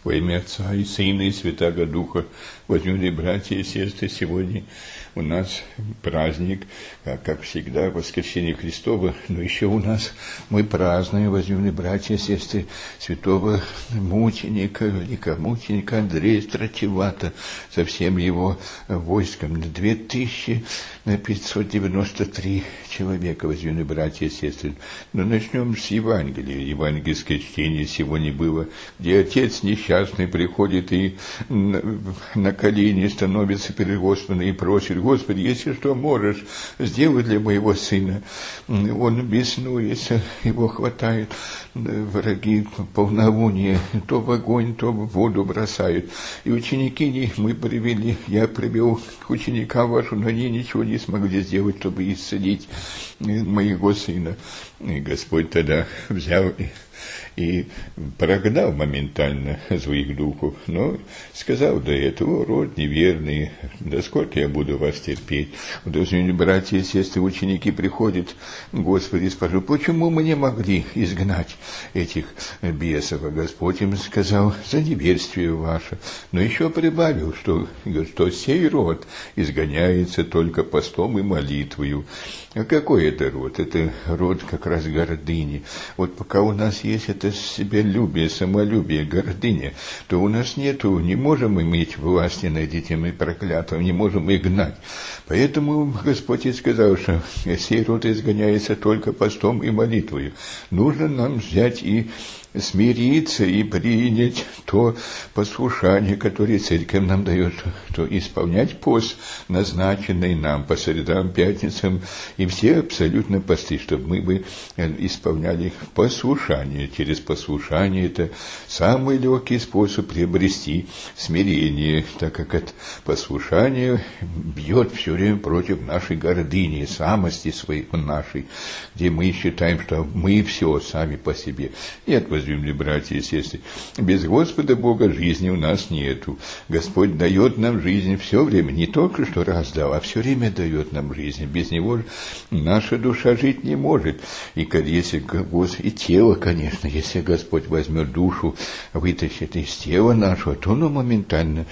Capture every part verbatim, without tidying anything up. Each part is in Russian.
Во имя Отца и Сына и Святаго Духа, возлюбленные братья и сестры, сегодня у нас праздник, как всегда, воскресение Христово, но еще у нас мы празднуем, возлюбленные братья и сестры, святого мученика, великомученика Андрея Стративата со всем его войском. две тысячи пятьсот девяносто три человека, возлюбленные братья и сестры. Но начнем с Евангелия. Евангельское чтение сегодня было, где отец несчастный приходит и на колени становится перед Господом и просит: Господи, если что можешь, сделай для моего сына. Он беснуется, его хватает враги, полнолуние, то в огонь, то в воду бросают. И ученики мы привели, я привел к ученикам вашу, но они ничего не смогли сделать, чтобы исцелить моего сына. И Господь тогда взял и, и прогнал моментально злых духов, но сказал до этого: род неверный, да сколько я буду вас терпеть. Друзья, братья и сестры, ученики приходят: Господи, спрашивают, почему мы не могли изгнать этих бесов? А Господь им сказал: за неверствие ваше. Но еще прибавил, что, что сей род изгоняется только постом и молитвою. А какой это род? Это род как раз гордыни. Вот пока у нас есть это себялюбие, самолюбие, гордыня, то у нас нету, не можем иметь власти над этим и проклятым, не можем их гнать. Поэтому Господь и сказал, что сей род изгоняется только постом и молитвою. Нужно нам взять и смириться и принять то послушание, которое Церковь нам дает, то исполнять пост, назначенный нам по средам, пятницам, и все абсолютно посты, чтобы мы бы исполняли послушание. Через послушание это самый легкий способ приобрести смирение, так как это послушание бьет все время против нашей гордыни, самости своей нашей, где мы считаем, что мы все сами по себе. Нет, возлюбленные братья и сестры, без Господа Бога жизни у нас нету. Господь дает нам жизнь все время, не только что раз дал, а все время дает нам жизнь. Без Него наша душа жить не может. И если и тело, конечно, если Господь возьмет душу, вытащит из тела нашего, то оно моментально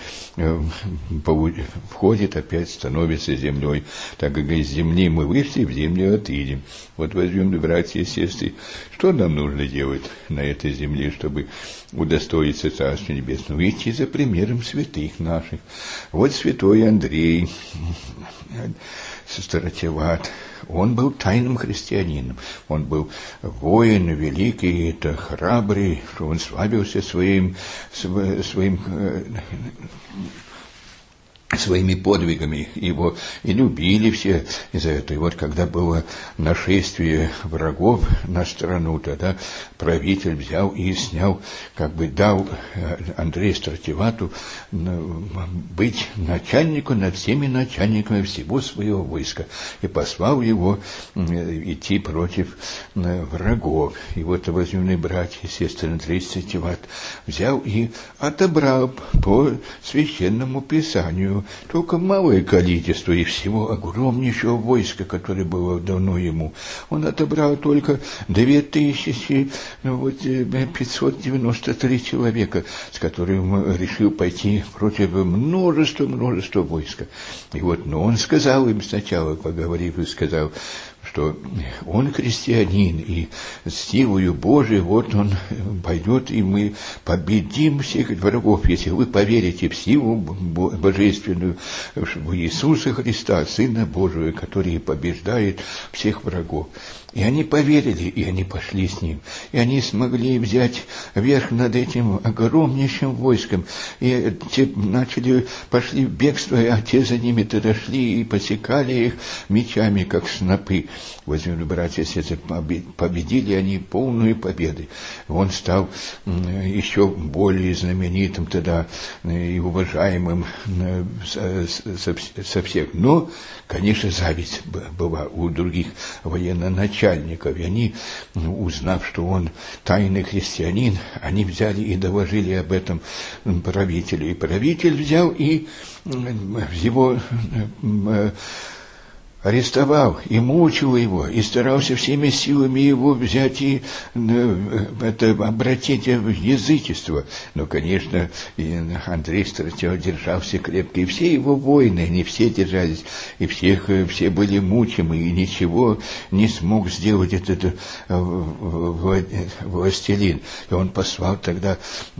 входит, опять становится землей. Так как из земли мы вышли, в землю отъедем. Вот возьмем, братья и сестры, что нам нужно делать на этой земле, чтобы удостоиться Царства Небесного? Идти за примером святых наших. Вот святой Андрей Стративат, он был тайным христианином, он был воин великий, это храбрый, что он славился своим, своим своими подвигами, его и любили все из-за этого. И вот когда было нашествие врагов на страну, тогда правитель взял и снял, как бы дал Андрею Стративату быть начальником над всеми начальниками всего своего войска, и послал его идти против врагов. И вот, возлюбленные братья и сестры, Андрей Стративат взял и отобрал по священному писанию только малое количество из всего огромнейшего войска, которое было давно ему. Он отобрал только две тысячи пятьсот девяносто три человека, с которым решил пойти против множества-множества войска. И вот, но он сказал им сначала, поговорив, и сказал, что он христианин, и силою Божией вот он пойдет, и мы победим всех врагов, если вы поверите в силу божественную, в Иисуса Христа, Сына Божия, который побеждает всех врагов. И они поверили, и они пошли с ним. И они смогли взять верх над этим огромнейшим войском. И те начали, пошли в бегство, а те за ними тогда шли и посекали их мечами, как снопы. Возьмем, братья и сестры, победили они полную победу. Он стал еще более знаменитым тогда и уважаемым со всех. Но, конечно, зависть была у других военноначальников. И они, узнав, что он тайный христианин, они взяли и доложили об этом правителю. И правитель взял и его арестовал и мучил его, и старался всеми силами его взять и это, обратить в язычество. Но, конечно, и Андрей Стратилат держался крепко, и все его воины, они все держались, и всех, все были мучимы, и ничего не смог сделать этот властелин. И он послал тогда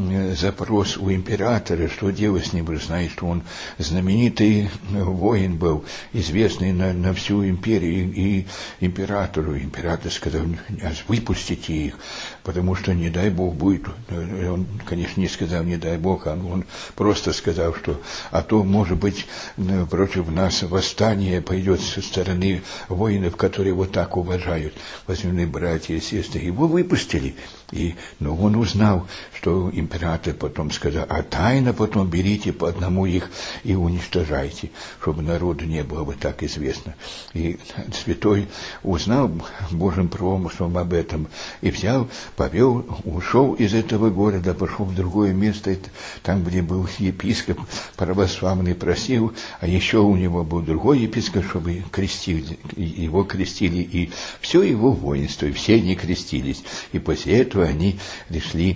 запрос у императора, что делать с ним. Вы знаете, что он знаменитый воин был, известный на, на всю империю, и императору. Император сказал: выпустите их, потому что, не дай Бог, будет. Он, конечно, не сказал «не дай Бог», а он просто сказал, что а то, может быть, против нас восстание пойдет со стороны воинов, которые вот так уважают. Возможно, братья и сестры, его выпустили. И, но он узнал, что император потом сказал: а тайно потом берите по одному их и уничтожайте, чтобы народу не было бы так известно. И святой узнал Божьим промыслом об этом, и взял, повел, ушел из этого города, пошел в другое место, там, где был епископ православный, просил, а еще у него был другой епископ, чтобы крестил, его крестили, и все его воинство, и все они крестились. И после этого они решили,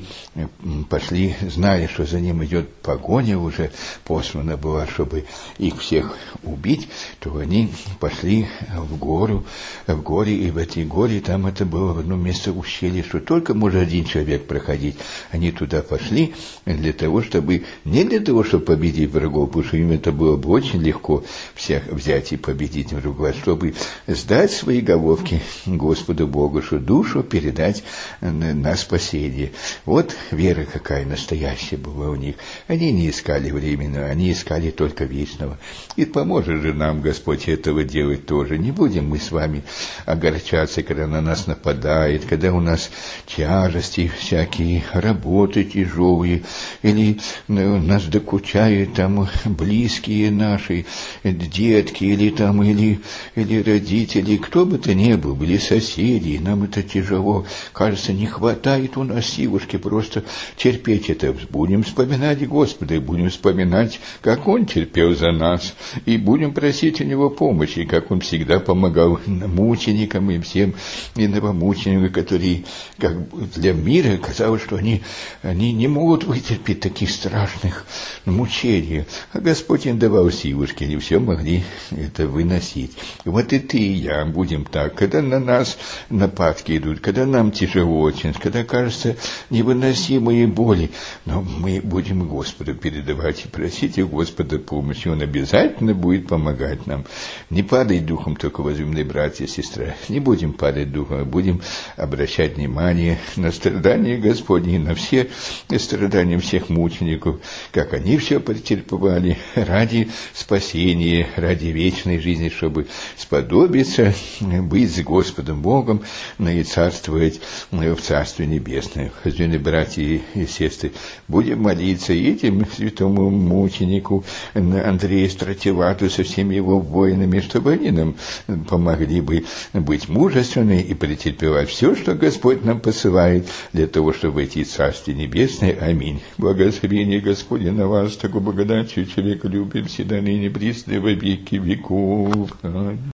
пошли, зная, что за ним идет погоня, уже послана была, чтобы их всех убить, то они пошли в гору, в горе, и в этой горе, там это было в одном месте ущелье, что только может один человек проходить. Они туда пошли для того, чтобы, не для того, чтобы победить врагов, потому что им это было бы очень легко всех взять и победить врагов, чтобы сдать свои головки Господу Богу, что душу передать на спасение. Вот вера какая настоящая была у них. Они не искали временного, они искали только вечного. И поможет же нам Господь этого делать тоже. Не будем мы с вами огорчаться, когда на нас нападает, когда у нас тяжести всякие, работы тяжелые, или нас докучают там близкие наши, детки, или там, или, или родители, кто бы то ни был, или соседи, нам это тяжело, кажется, не хватает у нас силушки просто терпеть это. Будем вспоминать Господа, и будем вспоминать, как Он терпел за нас, и будем просить у Него помощи, как Он всегда помогал мученикам и всем и новомученикам, которые, как для мира, казалось, что они, они не могут вытерпеть таких страшных мучений. А Господь им давал силушки, они все могли это выносить. И вот и ты, и я будем так, когда на нас нападки идут, когда нам тяжело очень, когда кажется невыносимые боли, но мы будем Господу передавать и просить у Господа помощи. Он обязательно будет помогать нам. Не падай духом, только, возлюбленные братья и сестры, не будем падать духом, а будем обращать внимание на страдания Господни, на все страдания всех мучеников, как они все претерпевали ради спасения, ради вечной жизни, чтобы сподобиться быть с Господом Богом, но и царствовать в Царстве Небесное. Возлюбленные братья и сестры, будем молиться и этим святому мученику Андрею Стратилату со всеми его воинами, чтобы они нам помогли бы быть мужественными и претерпевать все, что Господь нам посылает, для того, чтобы войти в Царствие Небесное. Аминь. Благословение Господне на вас, такой благодатью человеколюбием всегда ныне присно во веки веков. Аминь.